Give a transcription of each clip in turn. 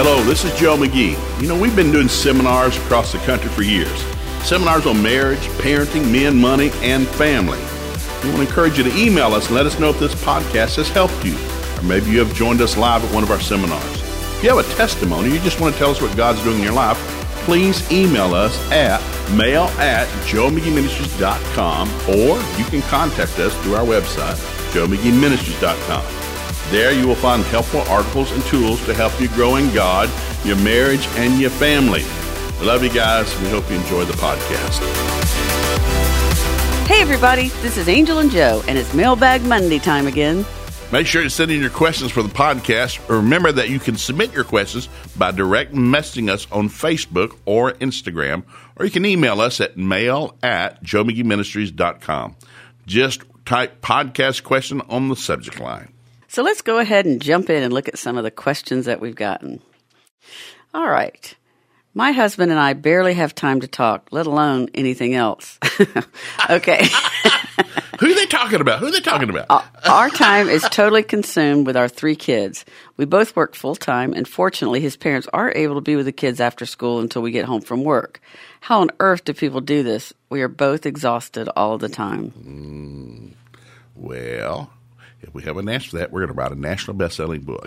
Hello, this is Joe McGee. We've been doing seminars across the country for years. Seminars on marriage, parenting, men, money, and family. We want to encourage you to email us and let us know if this podcast has helped you. Or maybe you have joined us live at one of our seminars. If you have a testimony, you just want to tell us what God's doing in your life, please email us at mail@joemcgeeministries.com, or you can contact us through our website, joemcgeeministries.com. There you will find helpful articles and tools to help you grow in God, your marriage, and your family. We love you guys. We hope you enjoy the podcast. Hey everybody, this is Angel and Joe, and it's Mailbag Monday time again. Make sure to send in your questions for the podcast. Remember that you can submit your questions by direct messaging us on Facebook or Instagram, or you can email us at mail@joemcgeeministries.com. Just type podcast question on the subject line. So let's go ahead and jump in and look at some of the questions that we've gotten. All right. My husband and I barely have time to talk, let alone anything else. Okay. Who are they talking about? Our time is totally consumed with our 3 kids. We both work full-time, and fortunately, his parents are able to be with the kids after school until we get home from work. How on earth do people do this? We are both exhausted all the time. Well, if we have an answer for that, we're going to write a national best-selling book.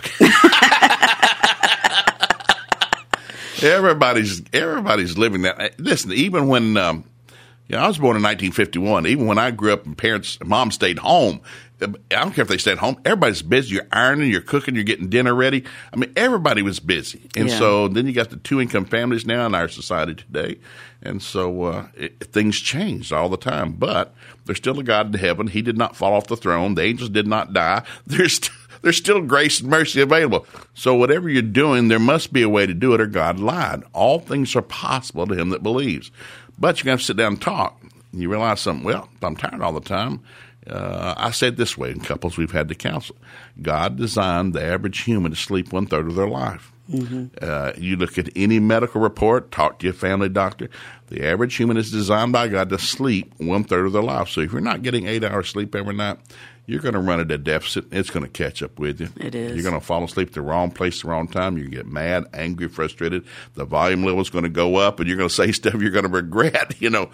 Everybody's living that. Listen, even when I was born in 1951. Even when I grew up and mom stayed home. I don't care if they stayed home. Everybody's busy. You're ironing, you're cooking, you're getting dinner ready. I mean, everybody was busy. And so then you got the 2-income families now in our society today. And so things changed all the time. But there's still a God in heaven. He did not fall off the throne. The angels did not die. There's still grace and mercy available. So whatever you're doing, there must be a way to do it, or God lied. All things are possible to him that believes. But you're going to have to sit down and talk. And you realize something, well, if I'm tired all the time, I said this way in couples we've had to counsel. God designed the average human to sleep 1/3 of their life. Mm-hmm. You look at any medical report, talk to your family doctor. The average human is designed by God to sleep 1/3 of their life. So if you're not getting 8 hours sleep every night, you're going to run at a deficit. It's going to catch up with you. It is. You're going to fall asleep at the wrong place, the wrong time. You're going to get mad, angry, frustrated. The volume level is going to go up, and you're going to say stuff you're going to regret,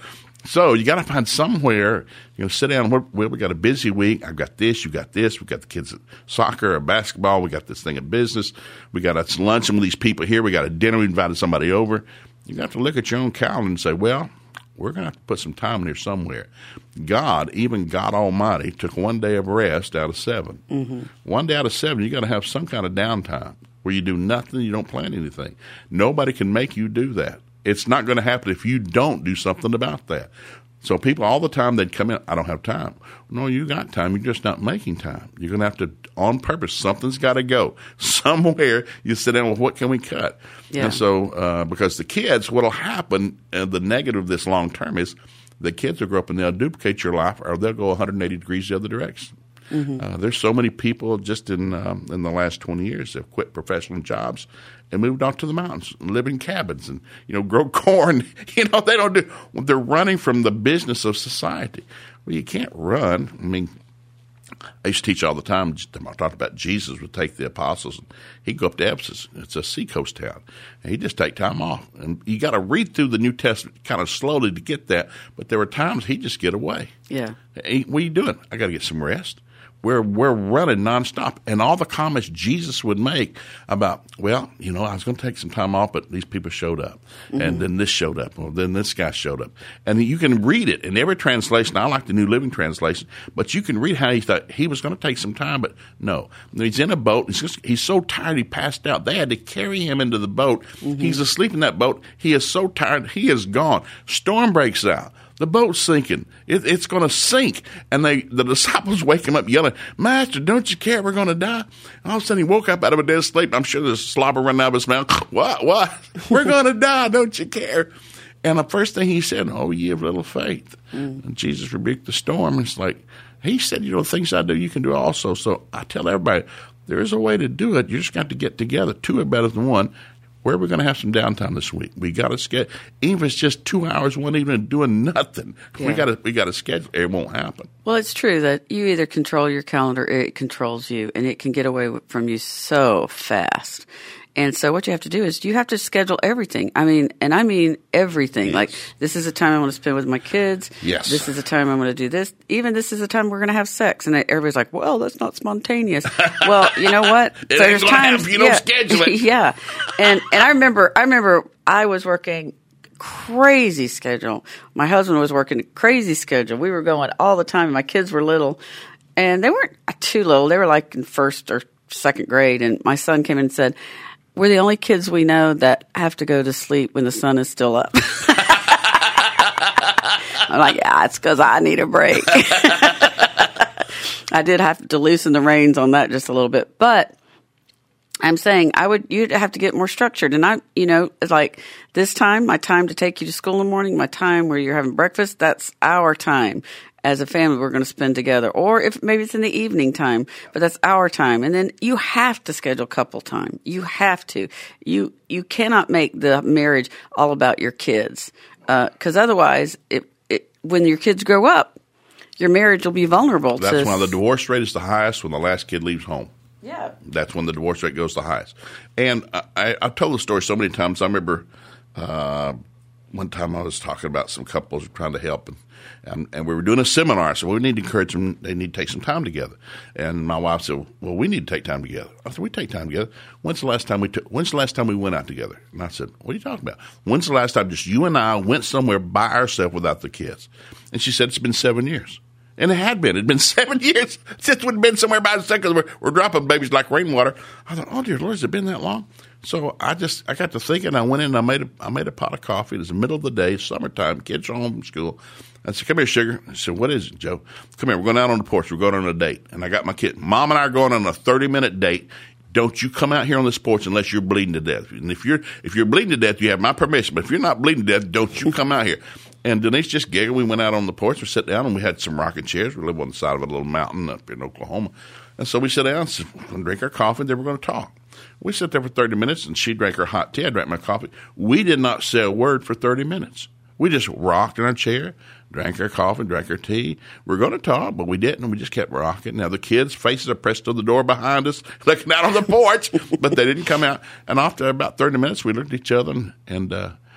So you got to find somewhere, sit down. Well, we got a busy week. I've got this. You got this. We got the kids at soccer or basketball. We got this thing at business. We got a luncheon with these people here. We got a dinner. We invited somebody over. You got to look at your own calendar and say, well, we're going to have to put some time in here somewhere. God, even God Almighty, took 1 day of rest out of 7. Mm-hmm. 1 day out of 7, you got to have some kind of downtime where you do nothing, you don't plan anything. Nobody can make you do that. It's not going to happen if you don't do something about that. So people all the time, they'd come in, I don't have time. No, you got time. You're just not making time. You're going to have to, on purpose, something's got to go. Somewhere you sit down, well, what can we cut? Yeah. And so because the kids, what will happen, the negative of this long term is the kids will grow up and they'll duplicate your life, or they'll go 180 degrees the other direction. Mm-hmm. There's so many people just in the last 20 years that have quit professional jobs and moved off to the mountains and live in cabins and, grow corn. They're running from the business of society. Well, you can't run. I mean, I used to teach all the time. I talked about Jesus would take the apostles, and he'd go up to Ephesus. It's a seacoast town. And he'd just take time off. And you got to read through the New Testament kind of slowly to get that. But there were times he'd just get away. Yeah. Hey, what are you doing? I got to get some rest. We're running nonstop. And all the comments Jesus would make about, well, I was going to take some time off, but these people showed up. Mm-hmm. And then this showed up. Well, then this guy showed up. And you can read it in every translation. I like the New Living Translation. But you can read how he thought he was going to take some time, but no. He's in a boat. He's so tired he passed out. They had to carry him into the boat. Mm-hmm. He's asleep in that boat. He is so tired. He is gone. Storm breaks out. The boat's sinking. It's going to sink. And the disciples wake him up yelling, Master, don't you care? We're going to die. And all of a sudden he woke up out of a dead sleep. I'm sure there's slobber running out of his mouth. What? We're going to die. Don't you care? And the first thing he said, oh, ye of little faith. Mm. And Jesus rebuked the storm. It's like, he said, things I do, you can do also. So I tell everybody, there is a way to do it. You just got to get together. 2 are better than 1. Where are we going to have some downtime this week? We got to schedule. Even if it's just 2 hours, one evening doing nothing, we got to schedule. It won't happen. Well, it's true that you either control your calendar or it controls you, and it can get away from you so fast. And so what you have to do is you have to schedule everything. I mean everything. Yes. Like, this is a time I want to spend with my kids. Yes. This is a time I'm going to do this. Even this is a time we're going to have sex. And everybody's like, well, that's not spontaneous. Well, you know what? It ain't gonna happen if you don't schedule it. Yeah. And I remember I was working crazy schedule. My husband was working a crazy schedule. We were going all the time. My kids were little. And they weren't too little. They were like in first or second grade. And my son came in and said, we're the only kids we know that have to go to sleep when the sun is still up. I'm like, yeah, it's because I need a break. I did have to loosen the reins on that just a little bit. But I'm saying you'd have to get more structured. And it's like this time, my time to take you to school in the morning, my time where you're having breakfast, that's our time. As a family, we're going to spend together. Or if maybe it's in the evening time, but that's our time. And then you have to schedule couple time. You have to. You cannot make the marriage all about your kids. 'Cause otherwise, when your kids grow up, your marriage will be vulnerable. That's why the divorce rate is the highest when the last kid leaves home. Yeah. That's when the divorce rate goes the highest. And I've told the story so many times. I remember one time I was talking about some couples trying to help, and we were doing a seminar. So we need to encourage them. They need to take some time together. And my wife said, "Well, we need to take time together." I said, "We take time together. When's the last time we went out together?" And I said, "What are you talking about? When's the last time just you and I went somewhere by ourselves without the kids?" And she said, "It's been 7 years." And it had been. It'd been 7 years since we'd been somewhere by ourselves because we're dropping babies like rainwater. I thought, oh, dear Lord, has it been that long? So I got to thinking. I went in and I made a pot of coffee. It was the middle of the day, summertime. Kids are home from school. I said, "Come here, sugar." I said, "What is it, Joe?" "Come here. We're going out on the porch. We're going on a date." And I got my kid. "Mom and I are going on a 30-minute date. Don't you come out here on this porch unless you're bleeding to death. And if you're bleeding to death, you have my permission. But if you're not bleeding to death, don't you come out here." And Denise just giggled. We went out on the porch. We sat down, and we had some rocking chairs. We live on the side of a little mountain up in Oklahoma. And so we sat down and drink our coffee, and then we're going to talk. We sat there for 30 minutes, and she drank her hot tea. I drank my coffee. We did not say a word for 30 minutes. We just rocked in our chair, drank our coffee, drank our tea. We're going to talk, but we didn't. We just kept rocking. Now, the kids' faces are pressed to the door behind us, looking out on the porch, but they didn't come out. And after about 30 minutes, we looked at each other, and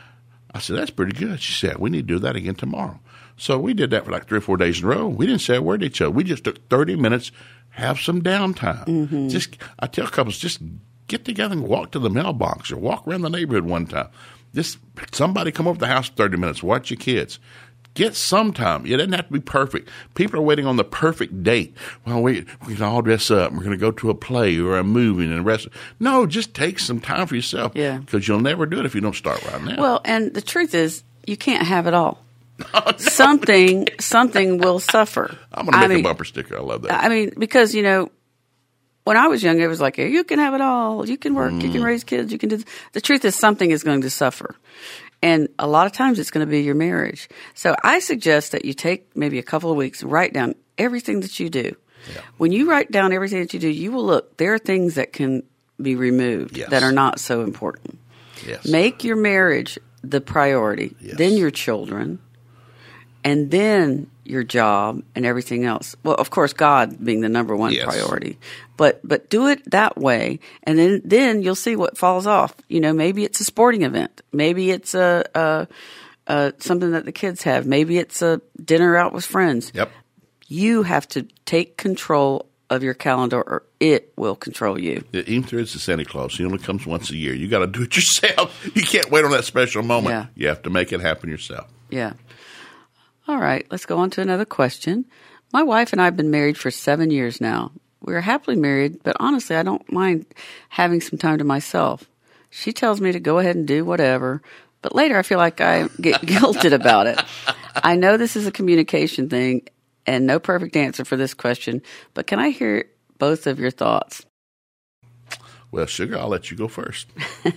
I said, "That's pretty good." She said, "We need to do that again tomorrow." So we did that for like 3 or 4 days in a row. We didn't say a word to each other. We just took 30 minutes, have some downtime. Mm-hmm. I tell couples, just get together and walk to the mailbox or walk around the neighborhood one time. Just somebody come over to the house for 30 minutes, watch your kids. Get some time. It doesn't have to be perfect. People are waiting on the perfect date. Well, we can all dress up. We're going to go to a play or a movie and the rest. No, just take some time for yourself. Yeah. Because you'll never do it if you don't start right now. Well, and the truth is, you can't have it all. Oh, no. Something will suffer. I'm going to make a bumper sticker. I love that. I mean, because, when I was young, it was like, you can have it all. You can work. You can raise kids. You can do. The truth is, something is going to suffer. And a lot of times it's going to be your marriage. So I suggest that you take maybe a couple of weeks and write down everything that you do. Yeah. When you write down everything that you do, you will look. There are things that can be removed that are not so important. Yes. Make your marriage the priority, then your children, and then your job and everything else. Well, of course, God being the number one priority. But do it that way, and then you'll see what falls off. Maybe it's a sporting event. Maybe it's a something that the kids have. Maybe it's a dinner out with friends. Yep. You have to take control of your calendar, or it will control you. Even though it's the Santa Claus, he only comes once a year. You got to do it yourself. You can't wait on that special moment. Yeah. You have to make it happen yourself. Yeah. All right, let's go on to another question. My wife and I have been married for 7 years now. We are happily married, but honestly, I don't mind having some time to myself. She tells me to go ahead and do whatever, but later I feel like I get guilted about it. I know this is a communication thing and no perfect answer for this question, but can I hear both of your thoughts? Well, sugar, I'll let you go first.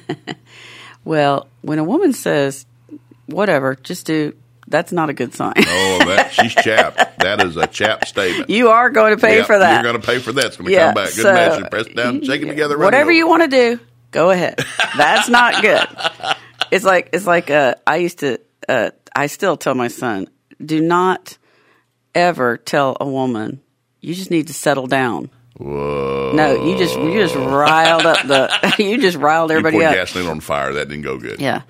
Well, when a woman says, whatever, just do, that's not a good sign. Oh, she's chapped. That is a chapped statement. You are going to pay for that. You're going to pay for that. It's going to come back. Good measure. Press it down, shake it together. Whatever you want to do, go ahead. That's not good. It's like I still tell my son, do not ever tell a woman, you just need to settle down. Whoa. No, you just riled up you just riled everybody you poured up. gasoline on fire. That didn't go good. Yeah.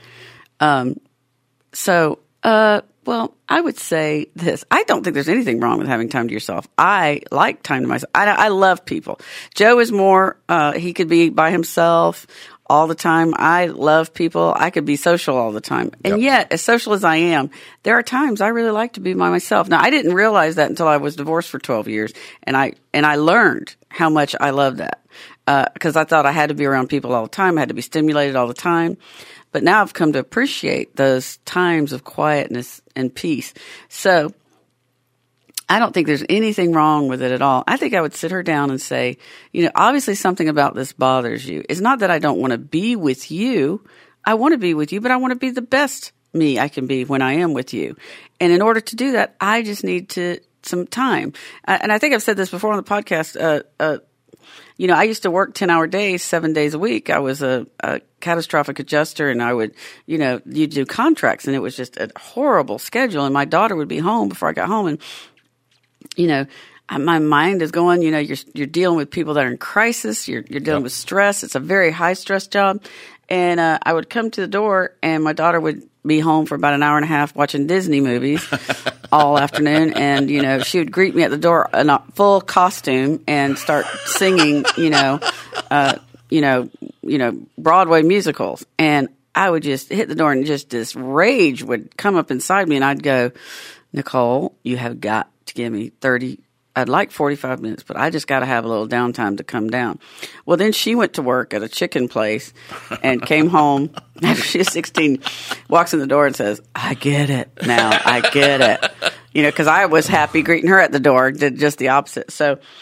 Well, I would say this. I don't think there's anything wrong with having time to yourself. I like time to myself. I love people. Joe is more, he could be by himself all the time. I love people. I could be social all the time. And yet, as social as I am, there are times I really like to be by myself. Now, I didn't realize that until I was divorced for 12 years. And I learned how much I love that. Because I thought I had to be around people all the time. I had to be stimulated all the time. But now I've come to appreciate those times of quietness and peace. So I don't think there's anything wrong with it at all. I think I would sit her down and say, obviously something about this bothers you. It's not that I don't want to be with you. I want to be with you, but I want to be the best me I can be when I am with you. And in order to do that, I just need some time. And I think I've said this before on the podcast. I used to work 10-hour days, 7 days a week. I was a catastrophic adjuster, and I would, you do contracts, and it was just a horrible schedule. And my daughter would be home before I got home, and, my mind is going, you're dealing with people that are in crisis. You're dealing with stress. It's a very high stress job. And I would come to the door, and my daughter would be home for about an hour and a half watching Disney movies all afternoon. And, she would greet me at the door in a full costume and start singing, Broadway musicals. And I would just hit the door, and just this rage would come up inside me. And I'd go, Nicole, you have got to give me 45 minutes, but I just got to have a little downtime to come down. Well, then she went to work at a chicken place and came home after she was 16, walks in the door and says, I get it now. I get it. Because I was happy greeting her at the door, did just the opposite.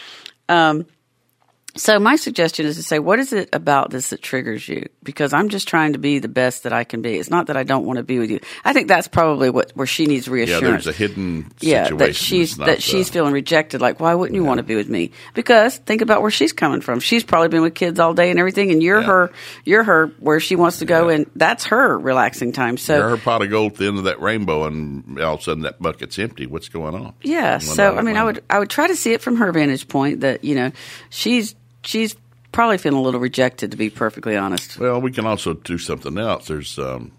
So my suggestion is to say, what is it about this that triggers you? Because I'm just trying to be the best that I can be. It's not that I don't want to be with you. I think that's probably where she needs reassurance. Yeah, there's a hidden situation. That she's feeling rejected. Like, why wouldn't you want to be with me? Because think about where she's coming from. She's probably been with kids all day and everything, and you're her where she wants to go, and that's her relaxing time. So you're her pot of gold at the end of that rainbow, and all of a sudden that bucket's empty. What's going on? Yeah. So I would try to see it from her vantage point that she's probably feeling a little rejected, to be perfectly honest. Well, we can also do something else. There's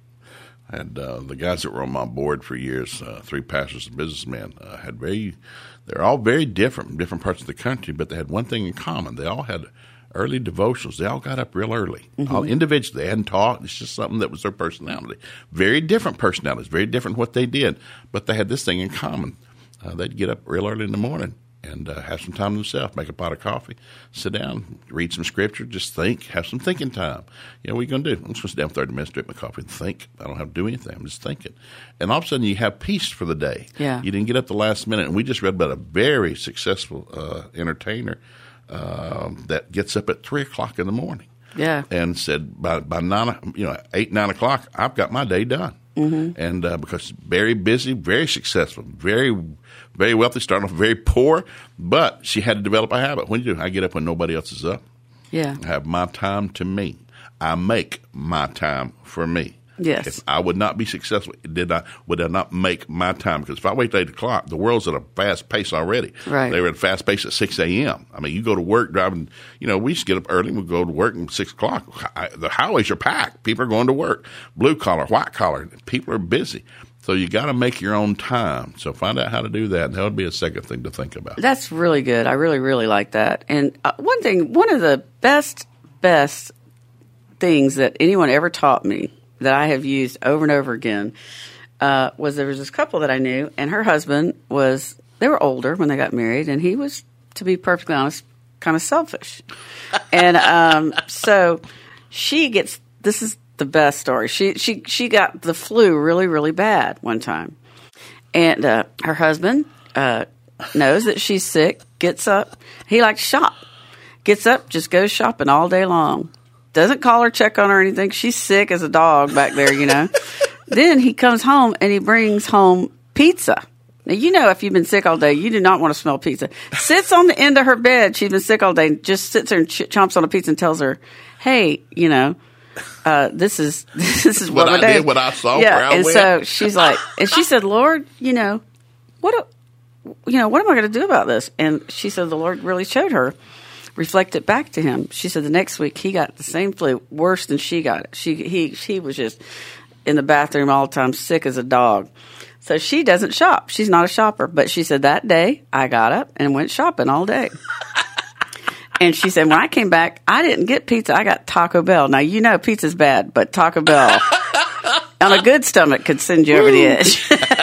the guys that were on my board for years, 3 pastors and businessmen, they're all very different parts of the country, but they had one thing in common. They all had early devotionals. They all got up real early. Mm-hmm. All individually. They hadn't talked. It's just something that was their personality. Very different personalities, very different what they did, but they had this thing in common. They'd get up real early in the morning and have some time to themselves, make a pot of coffee, sit down, read some scripture, just think, have some thinking time. What are you going to do? I'm just going to sit down for 30 minutes, drink my coffee, and think. I don't have to do anything. I'm just thinking. And all of a sudden, you have peace for the day. Yeah. You didn't get up the last minute. And we just read about a very successful entertainer that gets up at 3 o'clock in the morning. Yeah. And said, by 8, 9 o'clock, I've got my day done. Mm-hmm. And because very busy, very successful, very, very wealthy, starting off very poor, but she had to develop a habit. What do you do? I get up when nobody else is up. Yeah. I have my time to me. I make my time for me. Yes. If I would not be successful, would I not make my time? Because if I wait till 8 o'clock, the world's at a fast pace already. Right. They were at a fast pace at 6 a.m. I mean, you go to work driving, we just get up early. We go to work at 6 o'clock. The highways are packed. People are going to work. Blue collar, white collar. People are busy. So you got to make your own time. So find out how to do that. That would be a second thing to think about. That's really good. I really, really like that. And one of the best things that anyone ever taught me that I have used over and over again was there was this couple that I knew, and her husband they were older when they got married, and he was, to be perfectly honest, kind of selfish. And so this is the best story. She got the flu really, really bad one time. And her husband knows that she's sick, gets up. He likes to shop. Gets up, just goes shopping all day long. Doesn't call her, check on her or anything. She's sick as a dog back there, Then he comes home and he brings home pizza. Now, if you've been sick all day, you do not want to smell pizza. Sits on the end of her bed. She's been sick all day. Just sits there and chomps on a pizza and tells her, hey, this is what I did, what I saw. Yeah, and so she's like, and she said, Lord, what am I going to do about this? And she said the Lord really showed her reflect it back to him. She said the next week he got the same flu, worse than she got it. He was just in the bathroom all the time, sick as a dog. So she doesn't shop. She's not a shopper. But she said that day I got up and went shopping all day. And she said, when I came back, I didn't get pizza. I got Taco Bell. Now, you know pizza's bad, but Taco Bell on a good stomach could send you over the edge.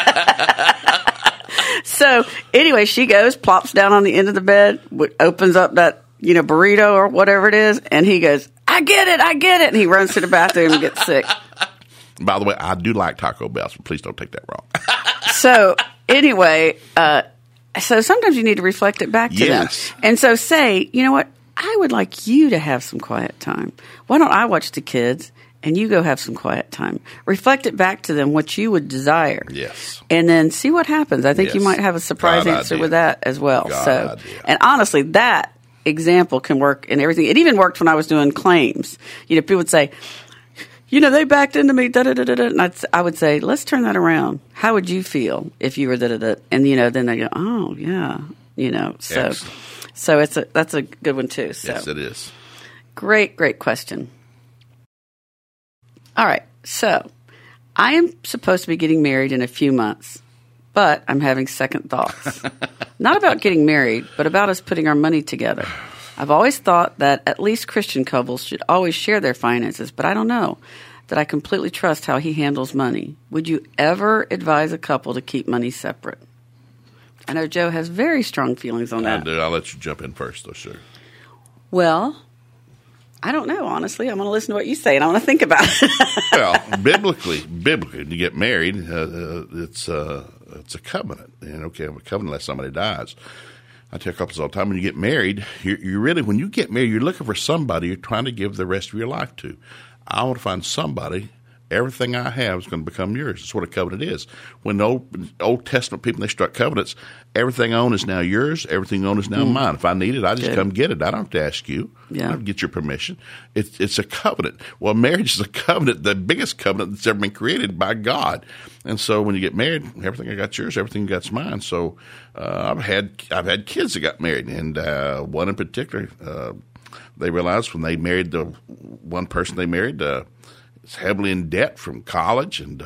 So anyway, she goes, plops down on the end of the bed, opens up that, burrito or whatever it is. And he goes, I get it. And he runs to the bathroom and gets sick. By the way, I do like Taco Bell, so please don't take that wrong. So anyway, so sometimes you need to reflect it back to them. And so say, you know what? I would like you to have some quiet time. Why don't I watch the kids and you go have some quiet time? Reflect it back to them what you would desire. Yes. And then see what happens. I think you might have a surprise answer with that as well. And honestly, that example can work in everything. It even worked when I was doing claims. People would say, they backed into me, da-da-da-da-da. And I would say, let's turn that around. How would you feel if you were da-da-da? And, then they go, oh, yeah, So Excellent. that's a good one, too. So. Yes, it is. Great question. All right. So I am supposed to be getting married in a few months, but I'm having second thoughts. Not about getting married, but about us putting our money together. I've always thought that at least Christian couples should always share their finances, but I don't know that I completely trust how he handles money. Would you ever advise a couple to keep money separate? I know Joe has very strong feelings on that. I do. I'll let you jump in first, though, sure. Well, I don't know, honestly. I'm going to listen to what you say, and I want to think about it. Well, biblically, to get married, it's a covenant. And a covenant unless somebody dies. I tell couples all the time, when you get married, when you get married, you're looking for somebody you're trying to give the rest of your life to. I want to find somebody, everything I have is going to become yours. That's what a covenant is. When the Old Testament people, they struck covenants, everything I own is now yours, everything I own is now mine. If I need it, I just come get it. I don't have to ask you. I don't have to get your permission. It's a covenant. Well, marriage is a covenant, the biggest covenant that's ever been created by God. And so when you get married, everything I got's yours, everything you got's mine. So I've had kids that got married, and one in particular, they realized when they married the one person they married, was heavily in debt from college, and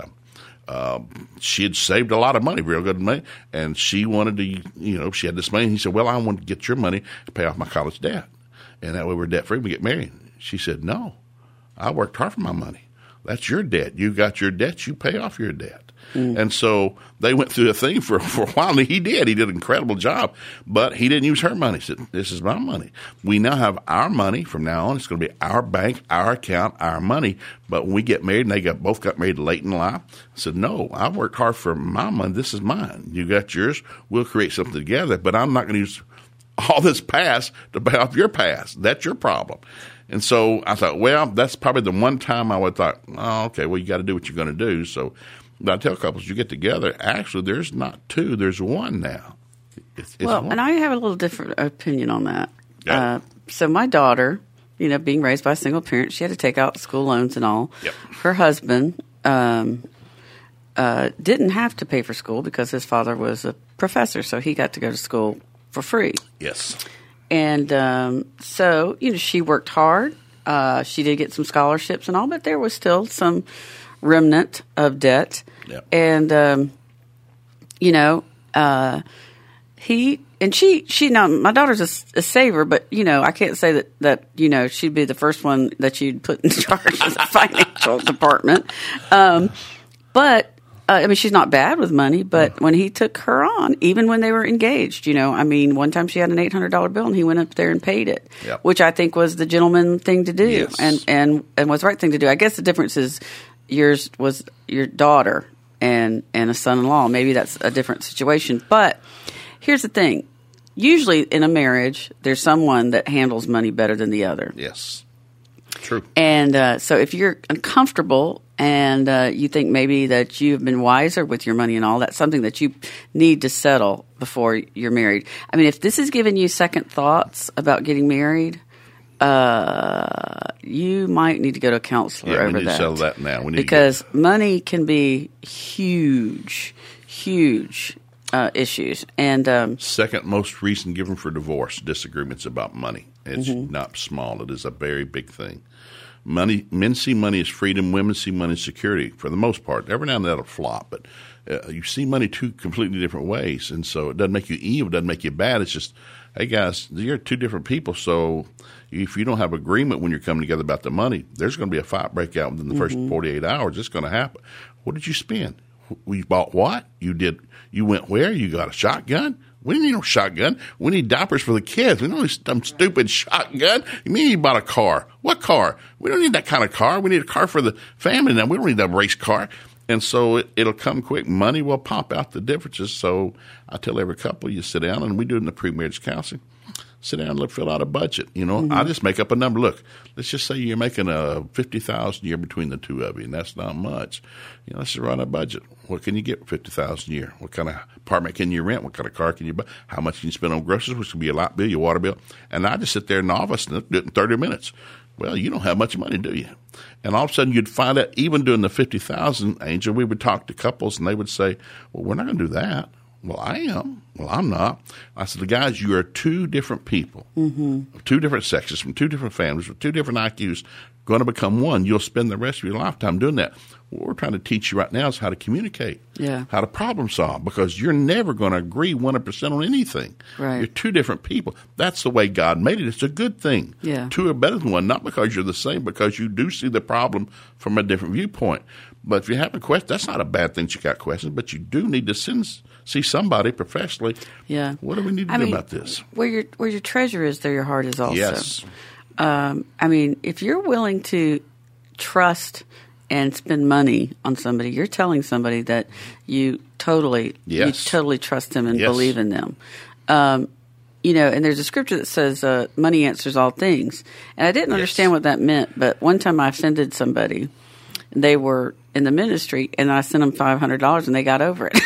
she had saved a lot of money, real good money, and she wanted to, she had this money, and he said, well, I want to get your money to pay off my college debt, and that way we're debt-free, we get married. She said, no, I worked hard for my money. That's your debt. You got your debt, you pay off your debt. And so they went through a thing for a while, and he did an incredible job, but he didn't use her money. He said, this is my money. We now have our money from now on. It's going to be our bank, our account, our money. But when we get married, and they both got married late in life, I said, no, I worked hard for my money. This is mine. You got yours. We'll create something together, but I'm not going to use all this past to pay off your past. That's your problem. And so I thought, well, that's probably the one time I would have thought, oh, okay, well, you got to do what you're going to do. So but I tell couples, you get together, actually, there's not two, there's one now. It's one. And I have a little different opinion on that. Yeah. So my daughter, being raised by a single parent, she had to take out school loans and all. Yep. Her husband didn't have to pay for school because his father was a professor, so he got to go to school for free. Yes. And so, she worked hard. She did get some scholarships and all, but there was still some remnant of debt. Yep. And, she now, my daughter's a saver, but, I can't say that, she'd be the first one that you'd put in charge of the financial department. But, she's not bad with money, but when he took her on, even when they were engaged, one time she had an $800 bill and he went up there and paid it, Yep. which I think was the gentleman thing to do. Yes. And was the right thing to do. I guess the difference is yours was your daughter and a son-in-law. Maybe that's a different situation. But here's the thing. Usually in a marriage, there's someone that handles money better than the other. Yes. True. And so if you're uncomfortable and you think maybe that you've been wiser with your money and all, that's something that you need to settle before you're married. If this is giving you second thoughts about getting married, you might need to go to a counselor over that. We need to settle that now. Because money can be huge issues. And second most reason given for divorce, disagreements about money. It's not small. It is a very big thing. Men see money as freedom. Women see money as security for the most part. Every now and then it'll flop, but you see money two completely different ways. And so it doesn't make you evil. It doesn't make you bad. It's just, hey, guys, you're two different people. So if you don't have agreement when you're coming together about the money, there's going to be a fight break out within the first 48 hours. It's going to happen. What did you spend? We bought what? You went where? You got a shotgun? We didn't need no shotgun. We need diapers for the kids. We don't need some stupid shotgun. You mean you bought a car? What car? We don't need that kind of car. We need a car for the family now. We don't need that race car. And so it'll come quick. Money will pop out the differences. So I tell every couple, you sit down, and we do it in the pre-marriage counseling. Sit down and fill out a budget. I just make up a number. Look, let's just say you're making a $50,000 a year between the two of you, and that's not much. Let's just run a budget. What can you get for $50,000 a year? What kind of apartment can you rent? What kind of car can you buy? How much can you spend on groceries, which can be your light bill, your water bill? And I just sit there in the office and do it in 30 minutes. Well, you don't have much money, do you? And all of a sudden you'd find out, even doing the $50,000, Angel, we would talk to couples, and they would say, well, we're not going to do that. Well, I am. Well, I'm not. I said, guys, you are two different people, of two different sexes, from two different families, with two different IQs, going to become one. You'll spend the rest of your lifetime doing that. What we're trying to teach you right now is how to communicate, how to problem solve, because you're never going to agree 100% on anything. Right. You're two different people. That's the way God made it. It's a good thing. Yeah. Two are better than one, not because you're the same, because you do see the problem from a different viewpoint. But if you have a question, that's not a bad thing that you got questions, but you do need to see somebody professionally. Yeah. What do we need to do about this? Where your treasure is, there your heart is also. Yes. If you're willing to trust and spend money on somebody, you're telling somebody that you totally trust them and believe in them. And there's a scripture that says money answers all things. And I didn't understand what that meant, but one time I offended somebody. They were in the ministry, and I sent them $500, and they got over it.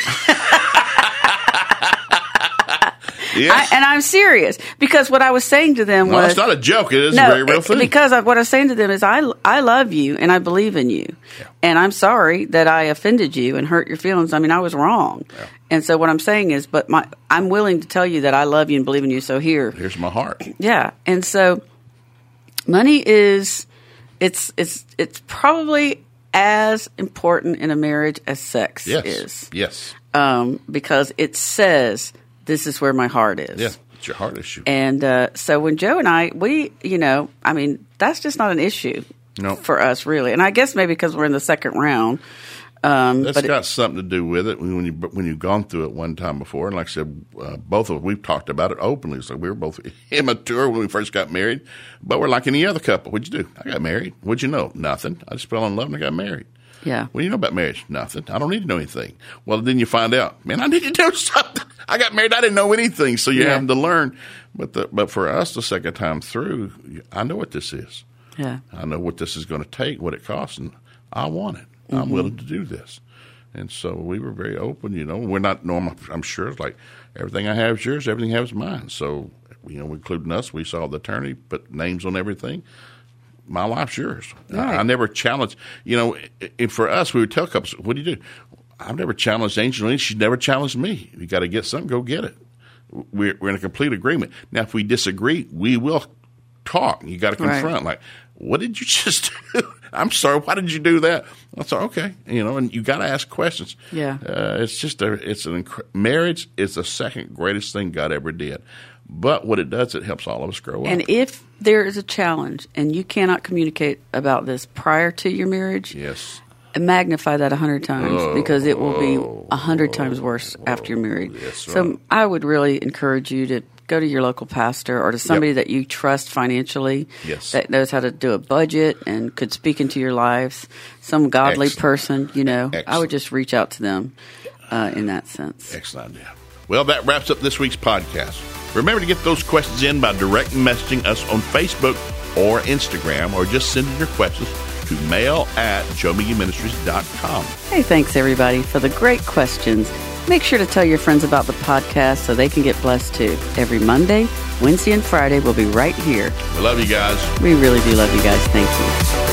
Yes. And I'm serious, because what I was saying to them was... it's not a joke. It is a very real thing. Because what I was saying to them is, I love you, and I believe in you. Yeah. And I'm sorry that I offended you and hurt your feelings. I mean, I was wrong. Yeah. And so what I'm saying is, I'm willing to tell you that I love you and believe in you, so here's my heart. Yeah. And so money is... It's probably as important in a marriage as sex is. Yes. Because it says... this is where my heart is. Yeah, it's your heart issue. And so when Joe and I, that's just not an issue for us, really. And I guess maybe because we're in the second round. That's got something to do with it when you've gone through it one time before. And like I said, both of us, we've talked about it openly. So we were both immature when we first got married. But we're like any other couple. What'd you do? I got married. What'd you know? Nothing. I just fell in love and I got married. Yeah. What do you know about marriage? Nothing. I don't need to know anything. Well, then you find out, man, I need to do something. I got married. I didn't know anything. So you're having to learn. But for us, the second time through, I know what this is. Yeah. I know what this is going to take, what it costs, and I want it. Mm-hmm. I'm willing to do this. And so we were very open, We're not normal. I'm sure it's like everything I have is yours, everything I have is mine. So, including us, we saw the attorney, put names on everything. My life's yours. Right. I never challenged, for us, we would tell couples, what do you do? I've never challenged Angel. She's never challenged me. You got to get something, go get it. We're in a complete agreement. Now, if we disagree, we will talk. You got to confront, like, what did you just do? I'm sorry, why did you do that? I thought, okay, and you got to ask questions. Yeah. Marriage is the second greatest thing God ever did. But what it does, it helps all of us grow up. And if there is a challenge and you cannot communicate about this prior to your marriage, yes, magnify that 100 times because it will be 100 times worse after you're married. Yes, so I would really encourage you to go to your local pastor or to somebody that you trust financially, that knows how to do a budget and could speak into your lives, some godly person, I would just reach out to them in that sense. Excellent idea. Well, that wraps up this week's podcast. Remember to get those questions in by direct messaging us on Facebook or Instagram, or just send in your questions to mail@joemcgeeministries.com. Hey, thanks everybody for the great questions. Make sure to tell your friends about the podcast so they can get blessed too. Every Monday, Wednesday, and Friday, we'll be right here. We love you guys. We really do love you guys. Thank you.